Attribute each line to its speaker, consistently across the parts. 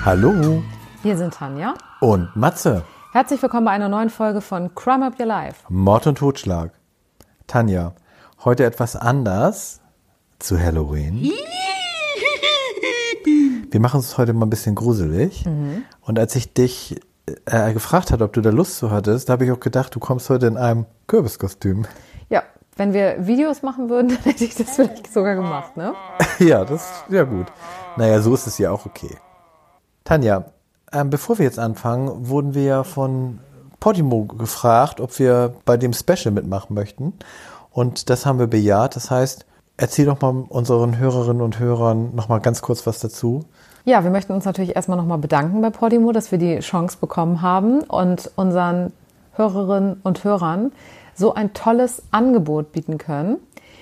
Speaker 1: Hallo
Speaker 2: Hier sind Tanja
Speaker 1: und Matze.
Speaker 2: Herzlich willkommen bei einer neuen Folge von Crime Up Your Life.
Speaker 1: Mord und Totschlag. Tanja, heute etwas anders zu Halloween. Wir machen es heute mal ein bisschen gruselig. Und als ich dich gefragt hatte, ob du da Lust zu hattest, da habe ich auch gedacht, du kommst heute in einem Kürbiskostüm.
Speaker 2: Ja, wenn wir Videos machen würden, dann hätte ich das vielleicht sogar gemacht, ne?
Speaker 1: Ja, das ist ja gut. Naja, so ist es ja auch okay. Tanja, bevor wir jetzt anfangen, wurden wir ja von Podimo gefragt, ob wir bei dem Special mitmachen möchten. Und das haben wir bejaht. Das heißt, erzähl doch mal unseren Hörerinnen und Hörern noch mal ganz kurz was dazu.
Speaker 2: Ja, wir möchten uns natürlich erstmal nochmal bedanken bei Podimo, dass wir die Chance bekommen haben und unseren Hörerinnen und Hörern so ein tolles Angebot bieten können.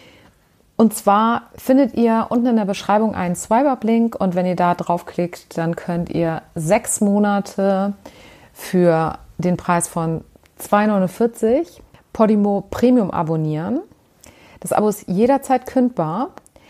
Speaker 2: Und zwar findet ihr unten in der Beschreibung einen Swipe-Up-Link und wenn ihr da draufklickt, dann könnt ihr 6 Monate für den Preis von 2,49 € Podimo Premium abonnieren. Das Abo ist jederzeit kündbar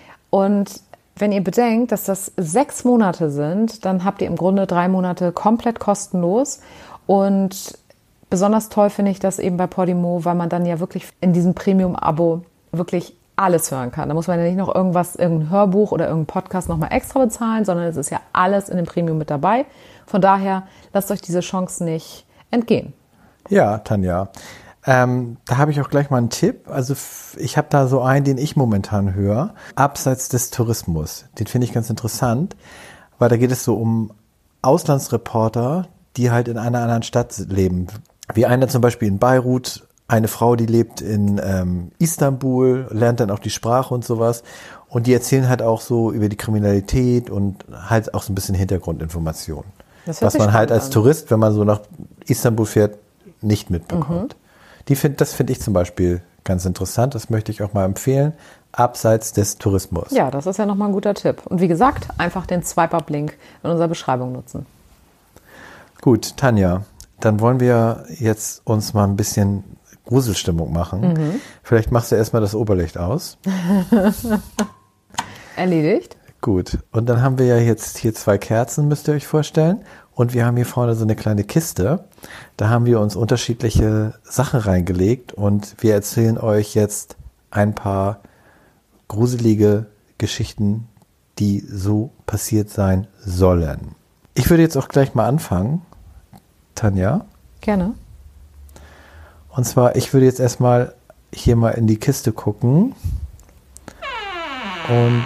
Speaker 2: und wenn ihr bedenkt, dass das 6 Monate sind, dann habt ihr im Grunde 3 Monate komplett kostenlos und besonders toll finde ich das eben bei Podimo, weil man dann ja wirklich in diesem Premium-Abo wirklich alles hören kann. Da muss man ja nicht noch irgendein Hörbuch oder irgendein Podcast nochmal extra bezahlen, sondern es ist ja alles in dem Premium mit dabei. Von daher lasst euch diese Chance nicht entgehen.
Speaker 1: Ja, Tanja, da habe ich auch gleich mal einen Tipp. Also ich habe da so einen, den ich momentan höre, abseits des Tourismus. Den finde ich ganz interessant, weil da geht es so um Auslandsreporter, die halt in einer anderen Stadt leben. Wie einer zum Beispiel in Beirut, eine Frau, die lebt in Istanbul, lernt dann auch die Sprache und sowas. Und die erzählen halt auch so über die Kriminalität und halt auch so ein bisschen Hintergrundinformationen. Was man halt als Tourist, wenn man so nach Istanbul fährt, nicht mitbekommt. Das finde ich zum Beispiel ganz interessant. Das möchte ich auch mal empfehlen. Abseits des Tourismus.
Speaker 2: Ja, das ist ja nochmal ein guter Tipp. Und wie gesagt, einfach den Swipe-Up-Link in unserer Beschreibung nutzen.
Speaker 1: Gut, Tanja, dann wollen wir jetzt uns mal ein bisschen Gruselstimmung machen. Vielleicht machst du erstmal das Oberlicht aus.
Speaker 2: Erledigt.
Speaker 1: Gut. Und dann haben wir ja jetzt hier 2 Kerzen, müsst ihr euch vorstellen. Und wir haben hier vorne so eine kleine Kiste. Da haben wir uns unterschiedliche Sachen reingelegt. Und wir erzählen euch jetzt ein paar gruselige Geschichten, die so passiert sein sollen. Ich würde jetzt auch gleich mal anfangen. Tanja?
Speaker 2: Gerne.
Speaker 1: Und zwar, ich würde jetzt erstmal hier mal in die Kiste gucken. Und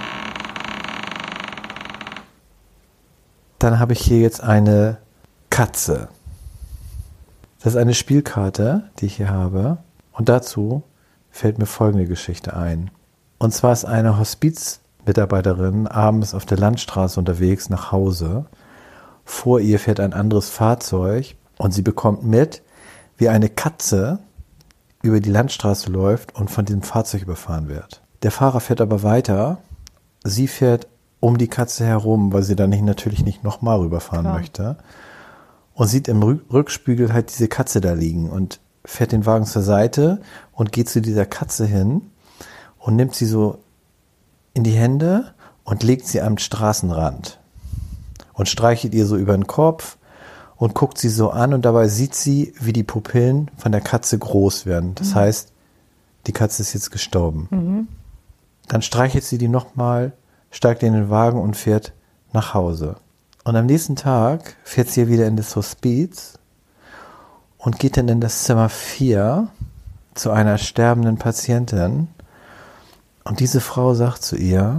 Speaker 1: dann habe ich hier jetzt eine Katze. Das ist eine Spielkarte, die ich hier habe. Und dazu fällt mir folgende Geschichte ein. Und zwar ist eine Hospizmitarbeiterin abends auf der Landstraße unterwegs nach Hause. Vor ihr fährt ein anderes Fahrzeug und sie bekommt mit, wie eine Katze über die Landstraße läuft und von diesem Fahrzeug überfahren wird. Der Fahrer fährt aber weiter. Sie fährt um die Katze herum, weil sie dann natürlich nicht nochmal rüberfahren möchte. Und sieht im Rückspiegel halt diese Katze da liegen und fährt den Wagen zur Seite und geht zu dieser Katze hin und nimmt sie so in die Hände und legt sie am Straßenrand und streichelt ihr so über den Kopf und guckt sie so an und dabei sieht sie, wie die Pupillen von der Katze groß werden. Das heißt, die Katze ist jetzt gestorben. Dann streichelt sie die nochmal, steigt in den Wagen und fährt nach Hause. Und am nächsten Tag fährt sie wieder in das Hospiz und geht dann in das Zimmer 4 zu einer sterbenden Patientin. Und diese Frau sagt zu ihr,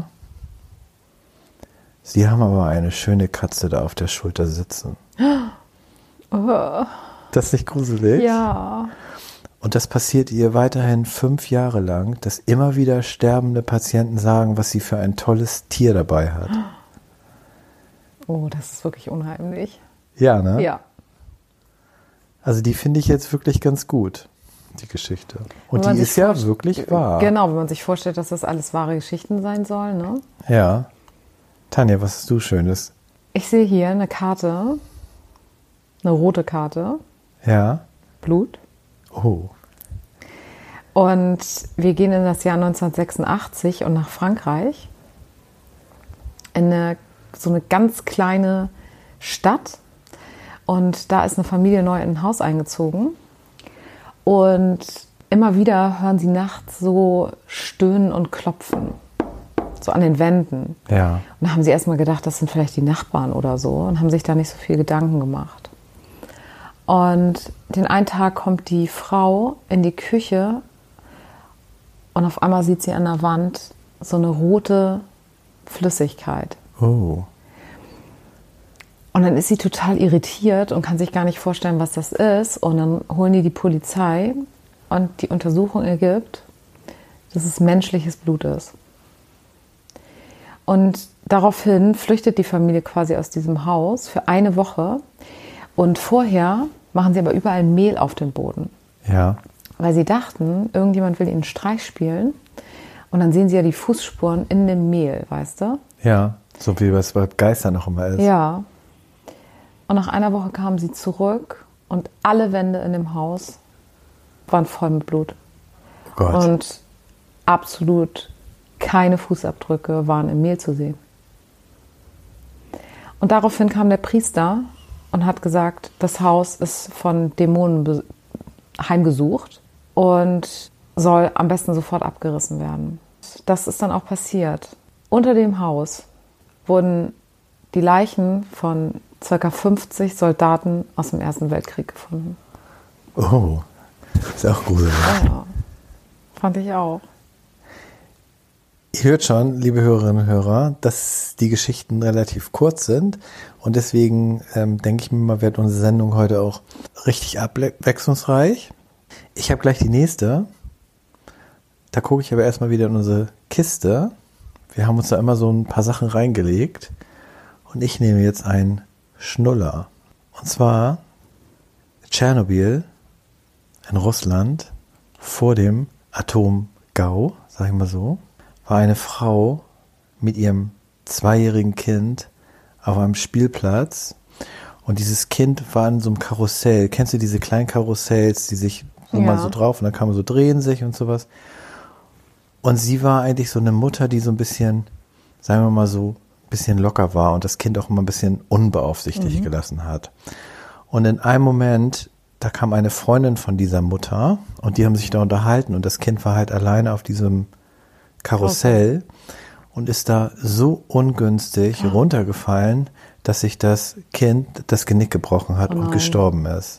Speaker 1: Sie haben aber eine schöne Katze da auf der Schulter sitzen. Das ist nicht gruselig?
Speaker 2: Ja.
Speaker 1: Und das passiert ihr weiterhin 5 Jahre lang, dass immer wieder sterbende Patienten sagen, was sie für ein tolles Tier dabei hat.
Speaker 2: Oh, das ist wirklich unheimlich.
Speaker 1: Ja, ne?
Speaker 2: Ja.
Speaker 1: Also die finde ich jetzt wirklich ganz gut, die Geschichte. Und die ist ja wirklich wahr.
Speaker 2: Genau, wenn man sich vorstellt, dass das alles wahre Geschichten sein sollen, ne?
Speaker 1: Ja. Tanja, was hast du Schönes?
Speaker 2: Ich sehe hier eine Karte, eine rote Karte.
Speaker 1: Ja.
Speaker 2: Blut.
Speaker 1: Oh.
Speaker 2: Und wir gehen in das Jahr 1986 und nach Frankreich in so eine ganz kleine Stadt. Und da ist eine Familie neu in ein Haus eingezogen. Und immer wieder hören sie nachts so Stöhnen und Klopfen. So an den Wänden.
Speaker 1: Ja.
Speaker 2: Und da haben sie erstmal gedacht, das sind vielleicht die Nachbarn oder so. Und haben sich da nicht so viel Gedanken gemacht. Und den einen Tag kommt die Frau in die Küche. Und auf einmal sieht sie an der Wand so eine rote Flüssigkeit.
Speaker 1: Oh.
Speaker 2: Und dann ist sie total irritiert und kann sich gar nicht vorstellen, was das ist. Und dann holen die Polizei und die Untersuchung ergibt, dass es menschliches Blut ist. Und daraufhin flüchtet die Familie quasi aus diesem Haus für eine Woche. Und vorher machen sie aber überall Mehl auf den Boden.
Speaker 1: Ja.
Speaker 2: Weil sie dachten, irgendjemand will ihnen einen Streich spielen. Und dann sehen sie ja die Fußspuren in dem Mehl, weißt du?
Speaker 1: Ja, so wie es bei Geistern noch immer ist.
Speaker 2: Ja. Und nach einer Woche kamen sie zurück und alle Wände in dem Haus waren voll mit Blut.
Speaker 1: Oh Gott.
Speaker 2: Und absolut keine Fußabdrücke waren im Mehl zu sehen. Und daraufhin kam der Priester und hat gesagt, das Haus ist von Dämonen heimgesucht und soll am besten sofort abgerissen werden. Das ist dann auch passiert. Unter dem Haus wurden die Leichen von ca. 50 Soldaten aus dem Ersten Weltkrieg gefunden.
Speaker 1: Oh, ist auch gruselig.
Speaker 2: Ja, fand ich auch.
Speaker 1: Ihr hört schon, liebe Hörerinnen und Hörer, dass die Geschichten relativ kurz sind und deswegen denke ich mir mal, wird unsere Sendung heute auch richtig abwechslungsreich. Ich habe gleich die nächste. Da gucke ich aber erstmal wieder in unsere Kiste. Wir haben uns da immer so ein paar Sachen reingelegt und ich nehme jetzt einen Schnuller. Und zwar Tschernobyl in Russland vor dem Atomgau, sag ich mal so, war eine Frau mit ihrem 2-jährigen Kind auf einem Spielplatz und dieses Kind war in so einem Karussell. Kennst du diese kleinen Karussells, die sich so mal so drauf und dann kann man so drehen sich und sowas. Und sie war eigentlich so eine Mutter, die so ein bisschen, sagen wir mal so, ein bisschen locker war und das Kind auch immer ein bisschen unbeaufsichtigt gelassen hat. Und in einem Moment, da kam eine Freundin von dieser Mutter und die haben sich da unterhalten und das Kind war halt alleine auf diesem Karussell und ist da so ungünstig runtergefallen, dass sich das Kind das Genick gebrochen hat und gestorben ist.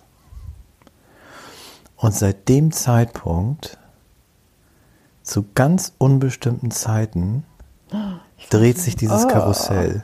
Speaker 1: Und seit dem Zeitpunkt, zu ganz unbestimmten Zeiten, dreht sich dieses Karussell.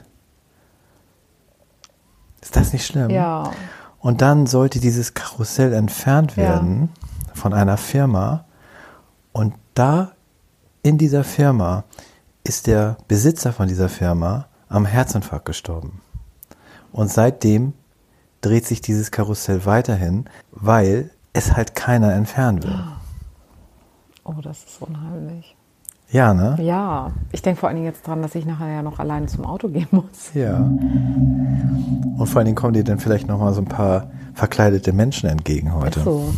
Speaker 1: Ist das nicht schlimm?
Speaker 2: Ja.
Speaker 1: Und dann sollte dieses Karussell entfernt werden von einer Firma und da in dieser Firma ist der Besitzer von dieser Firma am Herzinfarkt gestorben. Und seitdem dreht sich dieses Karussell weiterhin, weil es halt keiner entfernen will.
Speaker 2: Oh, das ist unheimlich.
Speaker 1: Ja, ne?
Speaker 2: Ja, ich denke vor allen Dingen jetzt dran, dass ich nachher ja noch alleine zum Auto gehen muss.
Speaker 1: Ja. Und vor allen Dingen kommen dir dann vielleicht noch mal so ein paar verkleidete Menschen entgegen heute.
Speaker 2: Ist so.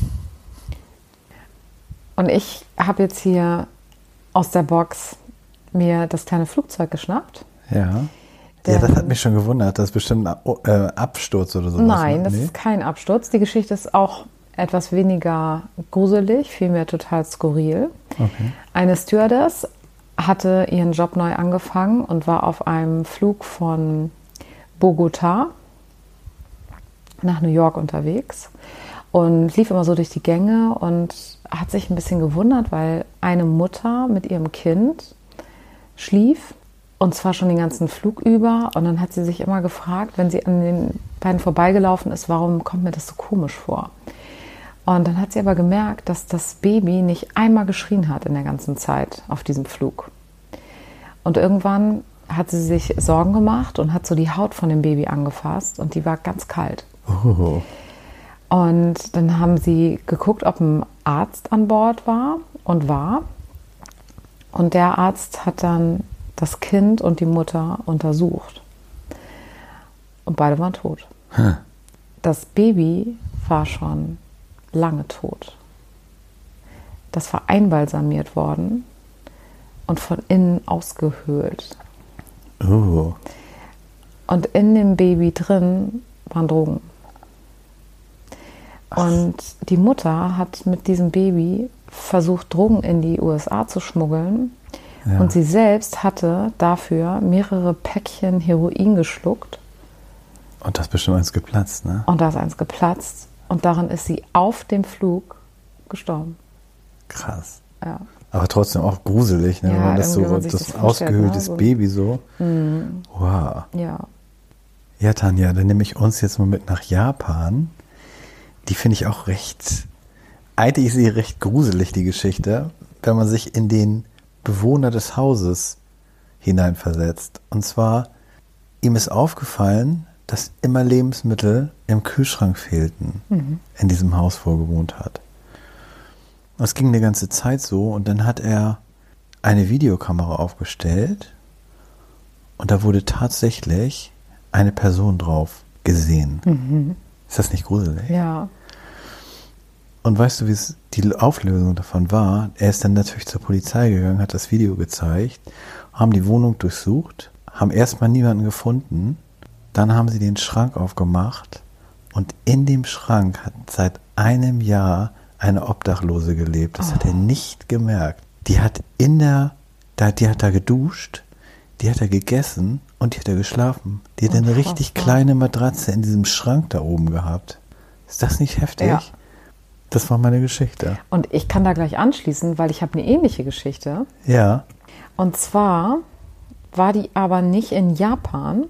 Speaker 2: Und ich habe jetzt hier aus der Box mir das kleine Flugzeug geschnappt.
Speaker 1: Ja. Ja, das hat mich schon gewundert. Das ist bestimmt ein Absturz oder sowas.
Speaker 2: Nein, das ist kein Absturz. Die Geschichte ist auch etwas weniger gruselig, vielmehr total skurril.
Speaker 1: Okay.
Speaker 2: Eine Stewardess hatte ihren Job neu angefangen und war auf einem Flug von Bogotá nach New York unterwegs und lief immer so durch die Gänge und hat sich ein bisschen gewundert, weil eine Mutter mit ihrem Kind schlief und zwar schon den ganzen Flug über und dann hat sie sich immer gefragt, wenn sie an den beiden vorbeigelaufen ist, warum kommt mir das so komisch vor? Und dann hat sie aber gemerkt, dass das Baby nicht einmal geschrien hat in der ganzen Zeit auf diesem Flug. Und irgendwann hat sie sich Sorgen gemacht und hat so die Haut von dem Baby angefasst und die war ganz kalt.
Speaker 1: Oh.
Speaker 2: Und dann haben sie geguckt, ob ein Arzt an Bord war und war. Und der Arzt hat dann das Kind und die Mutter untersucht. Und beide waren tot.
Speaker 1: Huh.
Speaker 2: Das Baby war schon lange tot. Das war einbalsamiert worden und von innen ausgehöhlt.
Speaker 1: Oh.
Speaker 2: Und in dem Baby drin waren Drogen. Und die Mutter hat mit diesem Baby versucht, Drogen in die USA zu schmuggeln. Ja. Und sie selbst hatte dafür mehrere Päckchen Heroin geschluckt.
Speaker 1: Und da ist bestimmt eins geplatzt, ne?
Speaker 2: Und da ist eins geplatzt. Und daran ist sie auf dem Flug gestorben.
Speaker 1: Krass.
Speaker 2: Ja.
Speaker 1: Aber trotzdem auch gruselig, ne?
Speaker 2: Ja,
Speaker 1: Wenn man das so,
Speaker 2: man
Speaker 1: das ausgehöhltes Baby so. Wow.
Speaker 2: Ja.
Speaker 1: Ja, Tanja, dann nehme ich uns jetzt mal mit nach Japan. Die finde ich auch eigentlich ist sie recht gruselig, die Geschichte, wenn man sich in den Bewohner des Hauses hineinversetzt. Und zwar, ihm ist aufgefallen, dass immer Lebensmittel im Kühlschrank fehlten, in diesem Haus, wo er gewohnt hat. Das ging eine ganze Zeit so und dann hat er eine Videokamera aufgestellt und da wurde tatsächlich eine Person drauf gesehen. Ist das nicht gruselig?
Speaker 2: Ja.
Speaker 1: Und weißt du, wie es die Auflösung davon war? Er ist dann natürlich zur Polizei gegangen, hat das Video gezeigt, haben die Wohnung durchsucht, haben erstmal niemanden gefunden, dann haben sie den Schrank aufgemacht und in dem Schrank hat seit einem Jahr eine Obdachlose gelebt. Das hat er nicht gemerkt. Die hat da geduscht, die hat er gegessen und die hat er geschlafen. Die hat eine richtig kleine Matratze in diesem Schrank da oben gehabt. Ist das nicht heftig?
Speaker 2: Ja.
Speaker 1: Das war meine Geschichte.
Speaker 2: Und ich kann da gleich anschließen, weil ich habe eine ähnliche Geschichte.
Speaker 1: Ja.
Speaker 2: Und zwar war die aber nicht in Japan,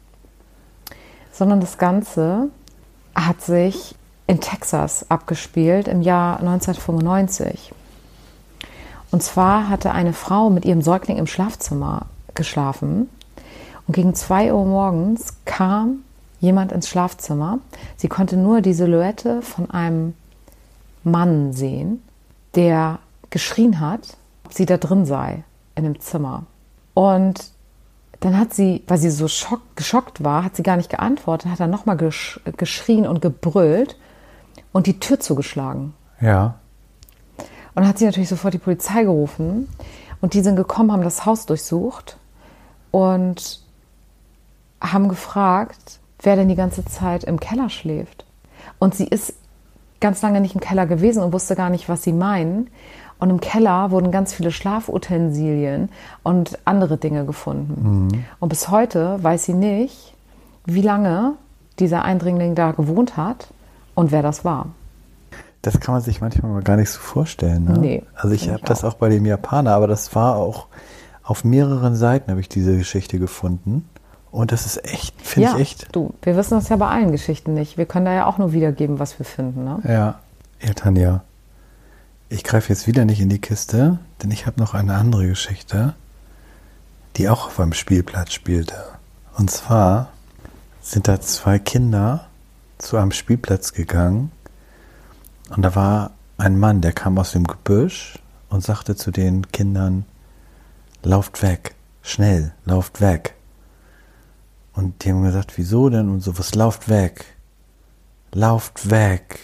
Speaker 2: sondern das Ganze hat sich in Texas abgespielt im Jahr 1995. Und zwar hatte eine Frau mit ihrem Säugling im Schlafzimmer geschlafen und gegen 2 Uhr morgens kam jemand ins Schlafzimmer. Sie konnte nur die Silhouette von einem Mann sehen, der geschrien hat, ob sie da drin sei in dem Zimmer. Und dann hat sie, weil sie so geschockt war, hat sie gar nicht geantwortet, hat dann nochmal geschrien und gebrüllt und die Tür zugeschlagen.
Speaker 1: Ja.
Speaker 2: Und dann hat sie natürlich sofort die Polizei gerufen und die sind gekommen, haben das Haus durchsucht und haben gefragt, wer denn die ganze Zeit im Keller schläft. Und sie ist ganz lange nicht im Keller gewesen und wusste gar nicht, was sie meinen. Und im Keller wurden ganz viele Schlafutensilien und andere Dinge gefunden. Und bis heute weiß sie nicht, wie lange dieser Eindringling da gewohnt hat und wer das war.
Speaker 1: Das kann man sich manchmal mal gar nicht so vorstellen. Ne? Nee. Also ich habe das auch bei dem Japaner, aber das war auch auf mehreren Seiten habe ich diese Geschichte gefunden. Und das ist echt, finde ich echt.
Speaker 2: Du, wir wissen das ja bei allen Geschichten nicht. Wir können da ja auch nur wiedergeben, was wir finden. Ne?
Speaker 1: Ja, Tanja. Ich greife jetzt wieder nicht in die Kiste, denn ich habe noch eine andere Geschichte, die auch auf einem Spielplatz spielte. Und zwar sind da 2 Kinder zu einem Spielplatz gegangen und da war ein Mann, der kam aus dem Gebüsch und sagte zu den Kindern, lauft weg, schnell, lauft weg. Und die haben gesagt, wieso denn? Und so, was, lauft weg, lauft weg.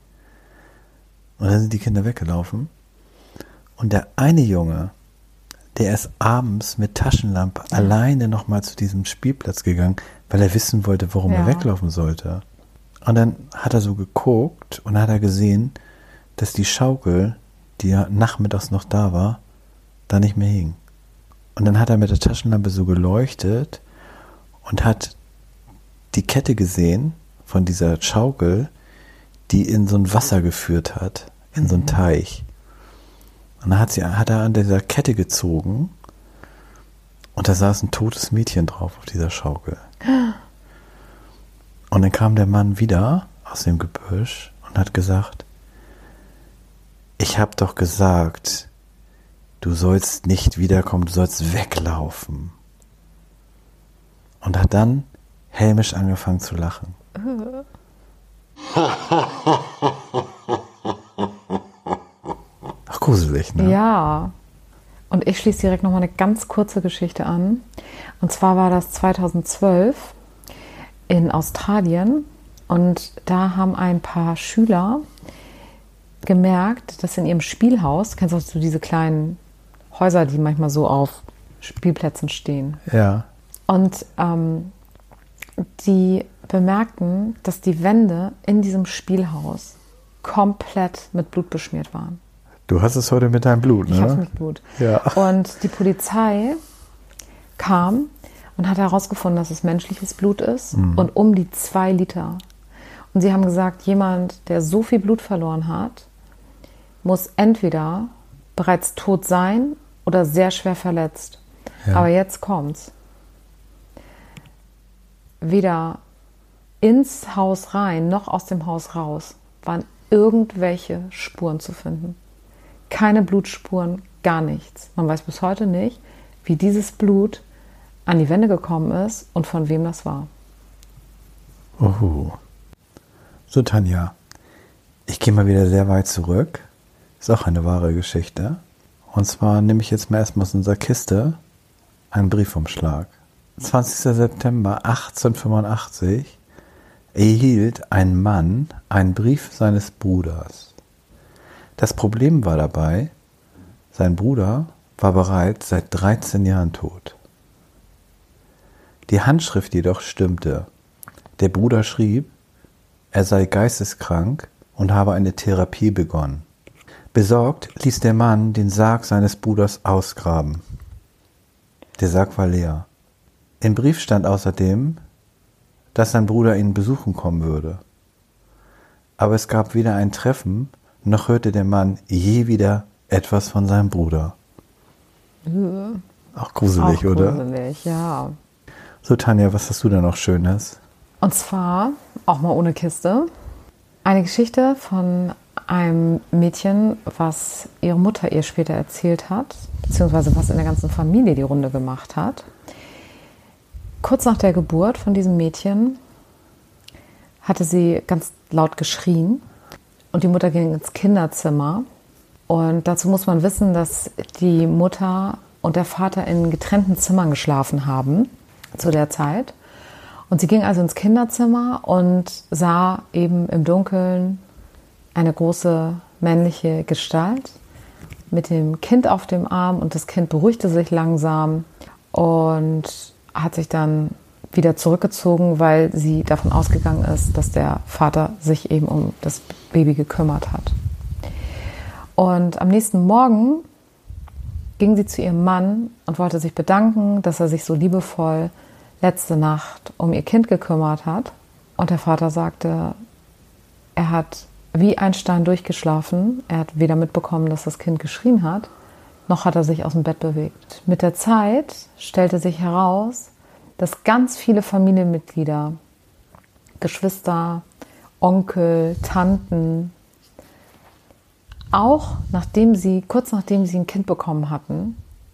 Speaker 1: Und dann sind die Kinder weggelaufen. Und der eine Junge, der ist abends mit Taschenlampe alleine nochmal zu diesem Spielplatz gegangen, weil er wissen wollte, warum er weglaufen sollte. Und dann hat er so geguckt und hat er gesehen, dass die Schaukel, die ja nachmittags noch da war, da nicht mehr hing. Und dann hat er mit der Taschenlampe so geleuchtet und hat die Kette gesehen von dieser Schaukel, die in so ein Wasser geführt hat, in so einen Teich. Und dann hat er an dieser Kette gezogen und da saß ein totes Mädchen drauf auf dieser Schaukel. Und dann kam der Mann wieder aus dem Gebüsch und hat gesagt, ich habe doch gesagt, du sollst nicht wiederkommen, du sollst weglaufen. Und hat dann hämisch angefangen zu lachen. Ach, gruselig, ne?
Speaker 2: Ja. Und ich schließe direkt nochmal eine ganz kurze Geschichte an. Und zwar war das 2012 in Australien. Und da haben ein paar Schüler gemerkt, dass in ihrem Spielhaus, kennst du auch so diese kleinen Häuser, die manchmal so auf Spielplätzen stehen.
Speaker 1: Ja.
Speaker 2: Und die bemerkten, dass die Wände in diesem Spielhaus komplett mit Blut beschmiert waren.
Speaker 1: Du hast es heute mit deinem Blut, ne?
Speaker 2: Ich habe es mit Blut.
Speaker 1: Ja.
Speaker 2: Und die Polizei kam und hat herausgefunden, dass es menschliches Blut ist und um die 2 Liter. Und sie haben gesagt, jemand, der so viel Blut verloren hat, muss entweder bereits tot sein oder sehr schwer verletzt.
Speaker 1: Ja.
Speaker 2: Aber jetzt kommt's. Weder ins Haus rein noch aus dem Haus raus waren irgendwelche Spuren zu finden. Keine Blutspuren, gar nichts. Man weiß bis heute nicht, wie dieses Blut an die Wände gekommen ist und von wem das war.
Speaker 1: Oh. So, Tanja, ich gehe mal wieder sehr weit zurück. Ist auch eine wahre Geschichte. Und zwar nehme ich jetzt mal erstmal aus unserer Kiste einen Briefumschlag. 20. September 1885 erhielt ein Mann einen Brief seines Bruders. Das Problem war dabei, sein Bruder war bereits seit 13 Jahren tot. Die Handschrift jedoch stimmte. Der Bruder schrieb, er sei geisteskrank und habe eine Therapie begonnen. Besorgt ließ der Mann den Sarg seines Bruders ausgraben. Der Sarg war leer. Im Brief stand außerdem, dass sein Bruder ihn besuchen kommen würde. Aber es gab weder ein Treffen, noch hörte der Mann je wieder etwas von seinem Bruder. Auch gruselig, oder?
Speaker 2: Gruselig, ja.
Speaker 1: So, Tanja, was hast du da noch Schönes?
Speaker 2: Und zwar, auch mal ohne Kiste, eine Geschichte von einem Mädchen, was ihre Mutter ihr später erzählt hat, beziehungsweise was in der ganzen Familie die Runde gemacht hat. Kurz nach der Geburt von diesem Mädchen hatte sie ganz laut geschrien und die Mutter ging ins Kinderzimmer. Und dazu muss man wissen, dass die Mutter und der Vater in getrennten Zimmern geschlafen haben zu der Zeit. Und sie ging also ins Kinderzimmer und sah eben im Dunkeln eine große männliche Gestalt mit dem Kind auf dem Arm und das Kind beruhigte sich langsam und hat sich dann wieder zurückgezogen, weil sie davon ausgegangen ist, dass der Vater sich eben um das Baby gekümmert hat. Und am nächsten Morgen ging sie zu ihrem Mann und wollte sich bedanken, dass er sich so liebevoll letzte Nacht um ihr Kind gekümmert hat. Und der Vater sagte, er hat wie ein Stein durchgeschlafen. Er hat weder mitbekommen, dass das Kind geschrien hat, noch hat er sich aus dem Bett bewegt. Mit der Zeit stellte sich heraus, dass ganz viele Familienmitglieder, Geschwister, Onkel, Tanten, auch kurz nachdem sie ein Kind bekommen hatten,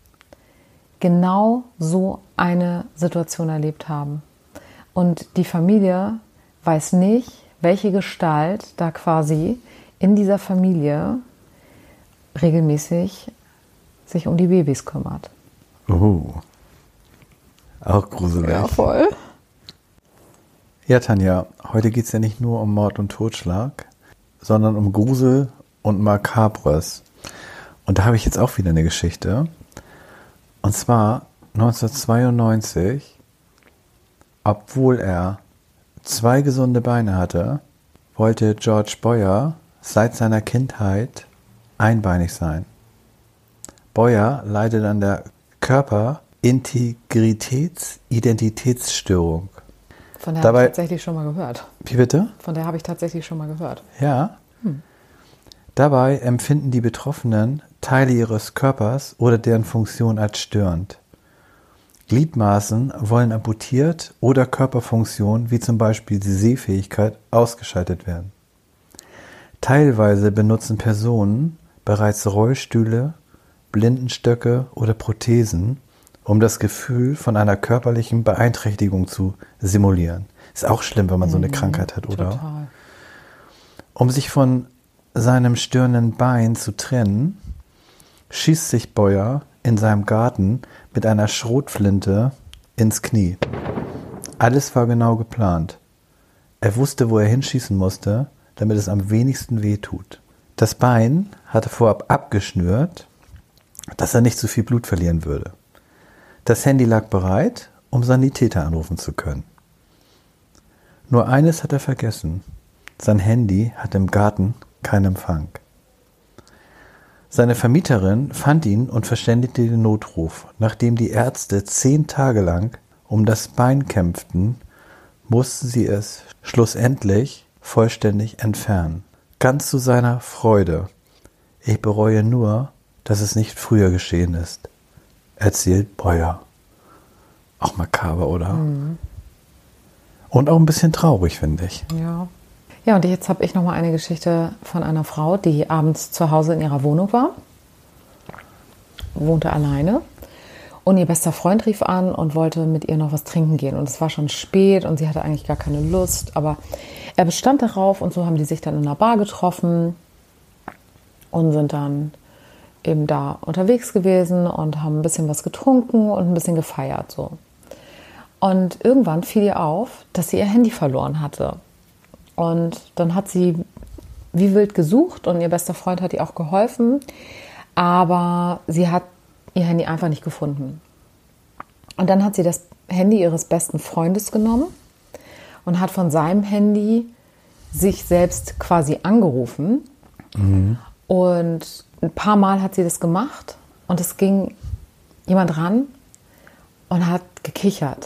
Speaker 2: genau so eine Situation erlebt haben. Und die Familie weiß nicht, welche Gestalt da quasi in dieser Familie regelmäßig sich um die Babys kümmert.
Speaker 1: Oh, auch gruselig.
Speaker 2: Ja, voll.
Speaker 1: Ja, Tanja, heute geht es ja nicht nur um Mord und Totschlag, sondern um Grusel und Makabres. Und da habe ich jetzt auch wieder eine Geschichte. Und zwar 1992, obwohl er 2 gesunde Beine hatte, wollte George Boyer seit seiner Kindheit einbeinig sein. Boyer leidet an der Körperintegritäts-Identitätsstörung.
Speaker 2: Von der habe ich tatsächlich schon mal gehört.
Speaker 1: Wie bitte?
Speaker 2: Von der habe ich tatsächlich schon mal gehört.
Speaker 1: Ja. Dabei empfinden die Betroffenen Teile ihres Körpers oder deren Funktion als störend. Gliedmaßen wollen amputiert oder Körperfunktionen, wie zum Beispiel die Sehfähigkeit, ausgeschaltet werden. Teilweise benutzen Personen bereits Rollstühle, Blindenstöcke oder Prothesen, um das Gefühl von einer körperlichen Beeinträchtigung zu simulieren. Ist auch schlimm, wenn man so eine Krankheit hat, oder?
Speaker 2: Total.
Speaker 1: Um sich von seinem störenden Bein zu trennen, schießt sich Boyer in seinem Garten mit einer Schrotflinte ins Knie. Alles war genau geplant. Er wusste, wo er hinschießen musste, damit es am wenigsten weh tut. Das Bein hatte vorab abgeschnürt, dass er nicht zu viel Blut verlieren würde. Das Handy lag bereit, um Sanitäter anrufen zu können. Nur eines hat er vergessen. Sein Handy hat im Garten keinen Empfang. Seine Vermieterin fand ihn und verständigte den Notruf. Nachdem die Ärzte 10 Tage lang um das Bein kämpften, mussten sie es schlussendlich vollständig entfernen. Ganz zu seiner Freude. Ich bereue nur, dass es nicht früher geschehen ist, erzählt Breuer. Auch makaber, oder? Mhm. Und auch ein bisschen traurig, finde ich.
Speaker 2: Ja. Ja, und jetzt habe ich noch mal eine Geschichte von einer Frau, die abends zu Hause in ihrer Wohnung war, wohnte alleine und ihr bester Freund rief an und wollte mit ihr noch was trinken gehen. Und es war schon spät und sie hatte eigentlich gar keine Lust, aber er bestand darauf und so haben die sich dann in einer Bar getroffen und sind dann eben da unterwegs gewesen und haben ein bisschen was getrunken und ein bisschen gefeiert so. Und irgendwann fiel ihr auf, dass sie ihr Handy verloren hatte. Und dann hat sie wie wild gesucht und ihr bester Freund hat ihr auch geholfen, aber sie hat ihr Handy einfach nicht gefunden. Und dann hat sie das Handy ihres besten Freundes genommen und hat von seinem Handy sich selbst quasi angerufen. Mhm. Und ein paar Mal hat sie das gemacht und es ging jemand ran und hat gekichert.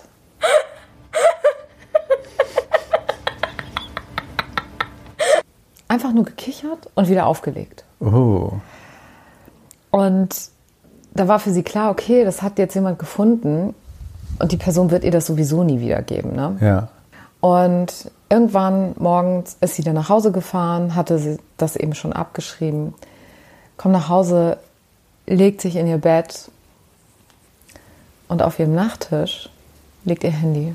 Speaker 2: Einfach nur gekichert und wieder aufgelegt.
Speaker 1: Oh.
Speaker 2: Und da war für sie klar, okay, das hat jetzt jemand gefunden und die Person wird ihr das sowieso nie wiedergeben. Ne?
Speaker 1: Ja.
Speaker 2: Und irgendwann morgens ist sie dann nach Hause gefahren, hatte sie das eben schon abgeschrieben, kommt nach Hause, legt sich in ihr Bett und auf ihrem Nachttisch liegt ihr Handy.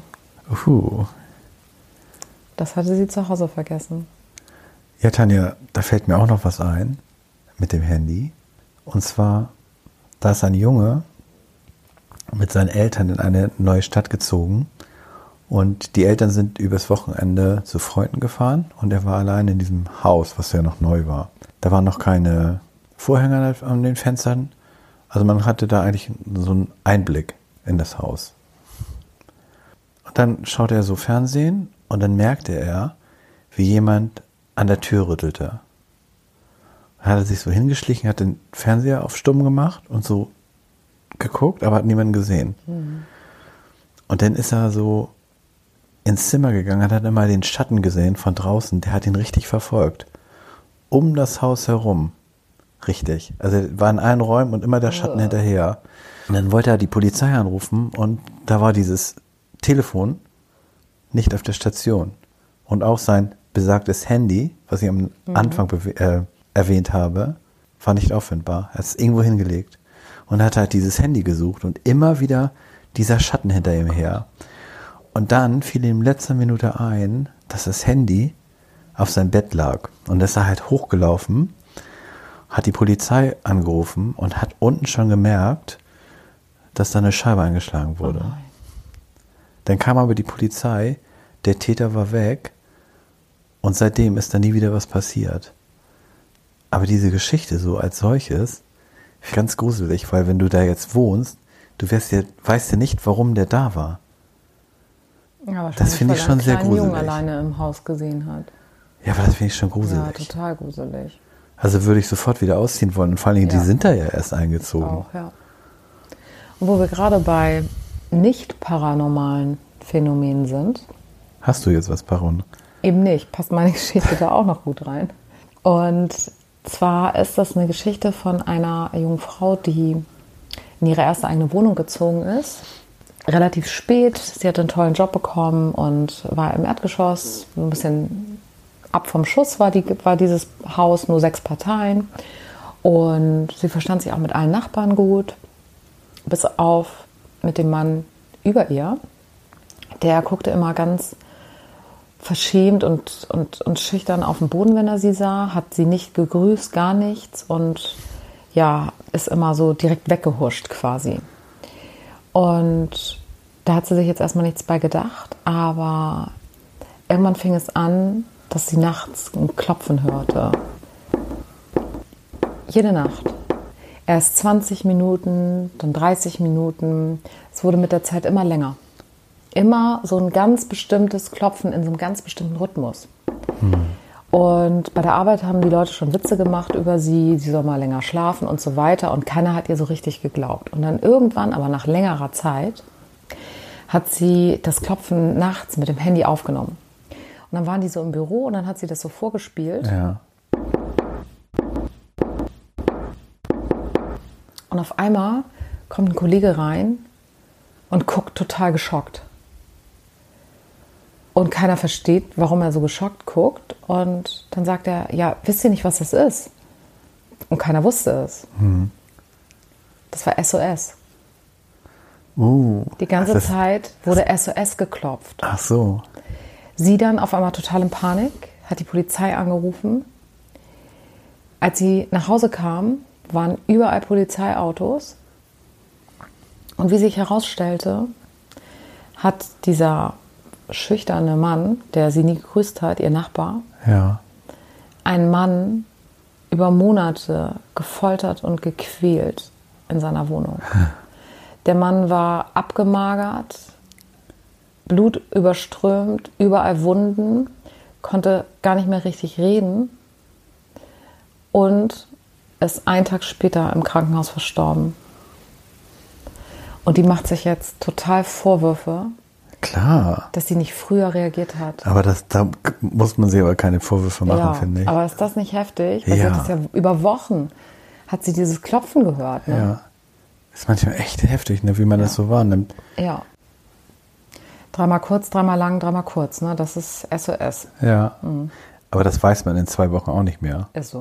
Speaker 2: Das hatte sie zu Hause vergessen.
Speaker 1: Ja, Tanja, da fällt mir auch noch was ein mit dem Handy. Und zwar, da ist ein Junge mit seinen Eltern in eine neue Stadt gezogen. Und die Eltern sind übers Wochenende zu Freunden gefahren. Und er war allein in diesem Haus, was ja noch neu war. Da waren noch keine Vorhänge an den Fenstern. Also man hatte da eigentlich so einen Einblick in das Haus. Und dann schaute er so Fernsehen und dann merkte er, wie jemand an der Tür rüttelte. Dann hat er sich so hingeschlichen, hat den Fernseher auf stumm gemacht und so geguckt, aber hat niemanden gesehen. Mhm. Und dann ist er so ins Zimmer gegangen, hat immer den Schatten gesehen von draußen, der hat ihn richtig verfolgt. Um das Haus herum. Richtig. Also er war in allen Räumen und immer der Schatten hinterher. Und dann wollte er die Polizei anrufen und da war dieses Telefon nicht auf der Station. Und auch sein besagtes Handy, was ich am Anfang erwähnt habe, war nicht auffindbar. Er hat es irgendwo hingelegt und hat halt dieses Handy gesucht und immer wieder dieser Schatten hinter ihm her. Und dann fiel ihm in letzter Minute ein, dass das Handy auf seinem Bett lag. Und ist er halt hochgelaufen, hat die Polizei angerufen und hat unten schon gemerkt, dass da eine Scheibe eingeschlagen wurde. Oh, dann kam aber die Polizei, der Täter war weg. Und seitdem ist da nie wieder was passiert. Aber diese Geschichte so als solches, ganz gruselig, weil wenn du da jetzt wohnst, weißt ja nicht, warum der da war.
Speaker 2: Ja,
Speaker 1: das finde ich schon sehr gruselig.
Speaker 2: Jungen alleine im Haus gesehen hat.
Speaker 1: Ja, aber das finde ich schon gruselig.
Speaker 2: Ja, total gruselig.
Speaker 1: Also würde ich sofort wieder ausziehen wollen. Und vor allen Dingen, die sind da ja erst eingezogen.
Speaker 2: Auch, ja. Und wo wir gerade bei nicht paranormalen Phänomenen sind.
Speaker 1: Hast du jetzt was Paranormales?
Speaker 2: Eben nicht, passt meine Geschichte da auch noch gut rein. Und zwar ist das eine Geschichte von einer jungen Frau, die in ihre erste eigene Wohnung gezogen ist. Relativ spät, sie hat einen tollen Job bekommen und war im Erdgeschoss, ein bisschen ab vom Schuss war dieses Haus, nur 6 Parteien. Und sie verstand sich auch mit allen Nachbarn gut, bis auf mit dem Mann über ihr. Der guckte immer ganz verschämt und schüchtern auf den Boden, wenn er sie sah, hat sie nicht gegrüßt, gar nichts und ja, ist immer so direkt weggehuscht quasi. Und da hat sie sich jetzt erstmal nichts bei gedacht, aber irgendwann fing es an, dass sie nachts ein Klopfen hörte. Jede Nacht. Erst 20 Minuten, dann 30 Minuten. Es wurde mit der Zeit immer länger. immer so ein ganz bestimmtes Klopfen in so einem ganz bestimmten Rhythmus. Und bei der Arbeit haben die Leute schon Witze gemacht über sie soll mal länger schlafen und so weiter. Und keiner hat ihr so richtig geglaubt. Und dann irgendwann, aber nach längerer Zeit, hat sie das Klopfen nachts mit dem Handy aufgenommen. Und dann waren die so im Büro und dann hat sie das so vorgespielt.
Speaker 1: Ja.
Speaker 2: Und auf einmal kommt ein Kollege rein und guckt total geschockt. Und keiner versteht, warum er so geschockt guckt. Und dann sagt er, ja, wisst ihr nicht, was das ist? Und keiner wusste es. Das war SOS. Die ganze Zeit wurde SOS geklopft.
Speaker 1: Ach so.
Speaker 2: Sie dann auf einmal total in Panik, hat die Polizei angerufen. Als sie nach Hause kam, waren überall Polizeiautos. Und wie sich herausstellte, hat dieser schüchterne Mann, der sie nie gegrüßt hat, ihr Nachbar,
Speaker 1: Ja.
Speaker 2: einen Mann über Monate gefoltert und gequält in seiner Wohnung. Der Mann war abgemagert, blutüberströmt, überall Wunden, konnte gar nicht mehr richtig reden und ist einen Tag später im Krankenhaus verstorben. Und die macht sich jetzt total Vorwürfe,
Speaker 1: Klar.
Speaker 2: dass sie nicht früher reagiert hat.
Speaker 1: Aber da muss man sich aber keine Vorwürfe machen, finde ich.
Speaker 2: Aber ist das nicht heftig? Weil sie
Speaker 1: Ja.
Speaker 2: hat das ja über Wochen, hat sie dieses Klopfen gehört. Ne?
Speaker 1: Ja. Ist manchmal echt heftig, ne, wie man das so wahrnimmt.
Speaker 2: Ja. Dreimal kurz, dreimal lang, dreimal kurz. Ne? Das ist SOS.
Speaker 1: Ja. Aber das weiß man in 2 Wochen auch nicht mehr.
Speaker 2: Ist so.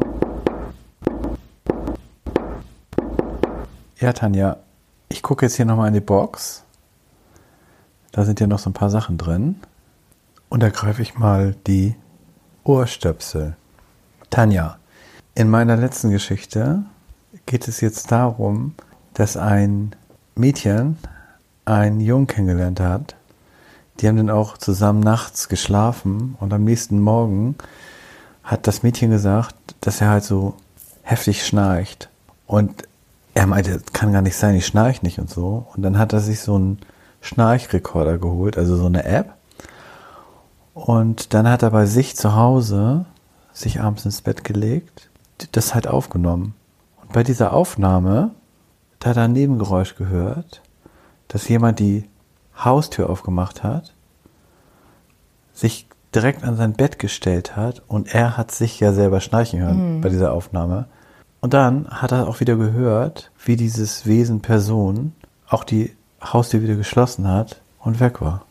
Speaker 1: Ja, Tanja, ich gucke jetzt hier nochmal in die Box. Da sind ja noch so ein paar Sachen drin. Und da greife ich mal die Ohrstöpsel. Tanja, in meiner letzten Geschichte geht es jetzt darum, dass ein Mädchen einen Jungen kennengelernt hat. Die haben dann auch zusammen nachts geschlafen und am nächsten Morgen hat das Mädchen gesagt, dass er halt so heftig schnarcht. Und er meinte, das kann gar nicht sein, ich schnarch nicht und so. Und dann hat er sich so einen Schnarchrekorder geholt, also so eine App. Und dann hat er bei sich zu Hause sich abends ins Bett gelegt, das halt aufgenommen. Und bei dieser Aufnahme, da hat er ein Nebengeräusch gehört, dass jemand die Haustür aufgemacht hat, sich direkt an sein Bett gestellt hat und er hat sich ja selber schnarchen hören bei dieser Aufnahme. Und dann hat er auch wieder gehört, wie dieses Wesen Person auch die Haustür wieder geschlossen hat und weg war.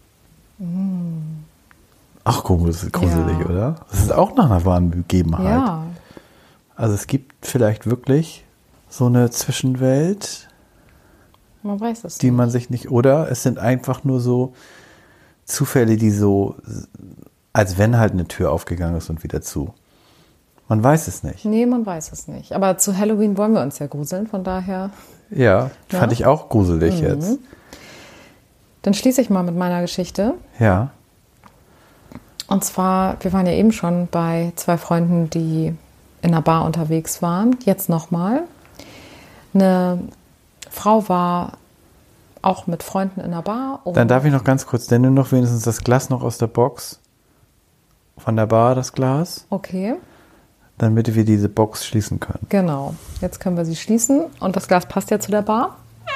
Speaker 1: Ach, gruselig,
Speaker 2: Ja.
Speaker 1: oder? Das ist auch nach einer wahren Begebenheit.
Speaker 2: Ja.
Speaker 1: Also es gibt vielleicht wirklich so eine Zwischenwelt,
Speaker 2: Man weiß es
Speaker 1: die
Speaker 2: nicht.
Speaker 1: man sich nicht, oder es sind einfach nur so Zufälle, die so, als wenn halt eine Tür aufgegangen ist und wieder zu. Man weiß es nicht.
Speaker 2: Nee, man weiß es nicht. Aber zu Halloween wollen wir uns ja gruseln, von daher.
Speaker 1: Ja, fand ich auch gruselig jetzt.
Speaker 2: Dann schließe ich mal mit meiner Geschichte.
Speaker 1: Ja,
Speaker 2: Und zwar, wir waren ja eben schon bei 2 Freunden, die in einer Bar unterwegs waren. Jetzt nochmal. Eine Frau war auch mit Freunden in einer Bar. Und
Speaker 1: dann darf ich noch ganz kurz, denn nur noch wenigstens das Glas noch aus der Box, von der Bar das Glas,
Speaker 2: okay,
Speaker 1: damit wir diese Box schließen können.
Speaker 2: genau. Jetzt können wir sie schließen. Und das Glas passt ja zu der Bar.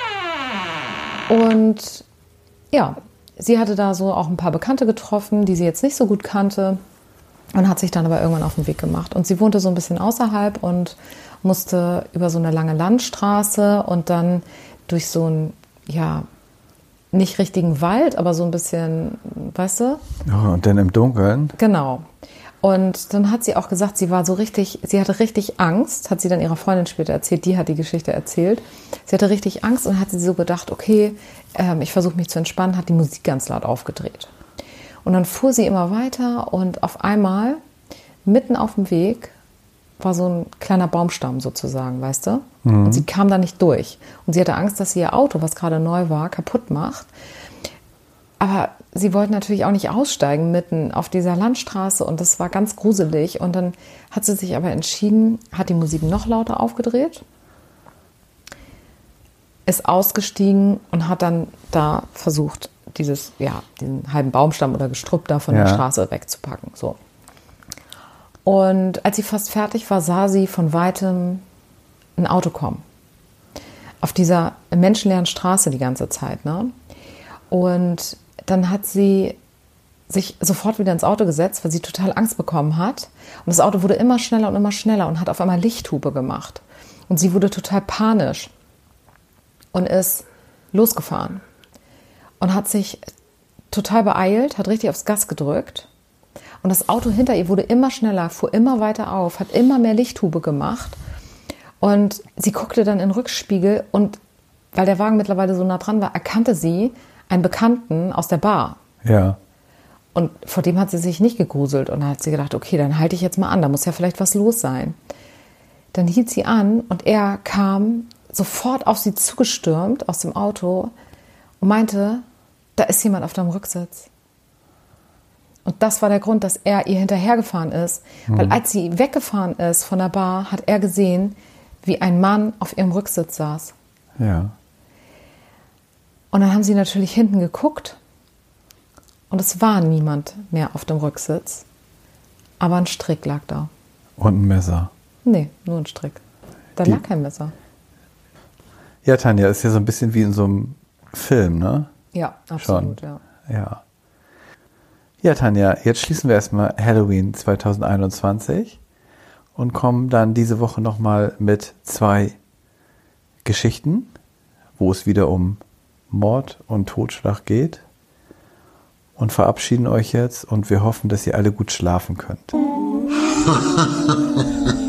Speaker 2: Und ja, sie hatte da so auch ein paar Bekannte getroffen, die sie jetzt nicht so gut kannte. Und hat sich dann aber irgendwann auf den Weg gemacht. Und sie wohnte so ein bisschen außerhalb und musste über so eine lange Landstraße und dann durch so einen, ja, nicht richtigen Wald, aber so ein bisschen, weißt du?
Speaker 1: Ja, und dann im Dunkeln.
Speaker 2: Genau. Und dann hat sie auch gesagt, sie war so richtig, sie hatte richtig Angst, hat sie dann ihrer Freundin später erzählt, die hat die Geschichte erzählt. Sie hatte richtig Angst und hat sie so gedacht, okay, ich versuche mich zu entspannen, hat die Musik ganz laut aufgedreht. Und dann fuhr sie immer weiter und auf einmal, mitten auf dem Weg, war so ein kleiner Baumstamm sozusagen, weißt du? Und sie kam da nicht durch. Und sie hatte Angst, dass sie ihr Auto, was gerade neu war, kaputt macht. Aber sie wollten natürlich auch nicht aussteigen mitten auf dieser Landstraße und das war ganz gruselig. Und dann hat sie sich aber entschieden, hat die Musik noch lauter aufgedreht, ist ausgestiegen und hat dann da versucht, diesen halben Baumstamm oder Gestrüpp da von der Straße wegzupacken. So. Und als sie fast fertig war, sah sie von Weitem ein Auto kommen. Auf dieser menschenleeren Straße die ganze Zeit. Ne? Und dann hat sie sich sofort wieder ins Auto gesetzt, weil sie total Angst bekommen hat. Und das Auto wurde immer schneller und hat auf einmal Lichthupe gemacht. Und sie wurde total panisch und ist losgefahren. Und hat sich total beeilt, hat richtig aufs Gas gedrückt. Und das Auto hinter ihr wurde immer schneller, fuhr immer weiter auf, hat immer mehr Lichthupe gemacht. Und sie guckte dann in den Rückspiegel und weil der Wagen mittlerweile so nah dran war, erkannte sie einen Bekannten aus der Bar.
Speaker 1: Ja.
Speaker 2: Und vor dem hat sie sich nicht gegruselt. Und dann hat sie gedacht, okay, dann halte ich jetzt mal an, da muss ja vielleicht was los sein. Dann hielt sie an und er kam sofort auf sie zugestürmt aus dem Auto und meinte, da ist jemand auf deinem Rücksitz. Und das war der Grund, dass er ihr hinterhergefahren ist. Weil als sie weggefahren ist von der Bar, hat er gesehen, wie ein Mann auf ihrem Rücksitz saß.
Speaker 1: Ja.
Speaker 2: Und dann haben sie natürlich hinten geguckt und es war niemand mehr auf dem Rücksitz. Aber ein Strick lag da.
Speaker 1: Und ein Messer.
Speaker 2: Nee, nur ein Strick. Da lag kein Messer.
Speaker 1: Ja, Tanja, ist ja so ein bisschen wie in so einem Film, ne?
Speaker 2: Ja, absolut,
Speaker 1: schon. Ja. Ja, Tanja, jetzt schließen wir erstmal Halloween 2021 und kommen dann diese Woche nochmal mit 2 Geschichten, wo es wieder um Mord und Totschlag geht, und verabschieden euch jetzt und wir hoffen, dass ihr alle gut schlafen könnt.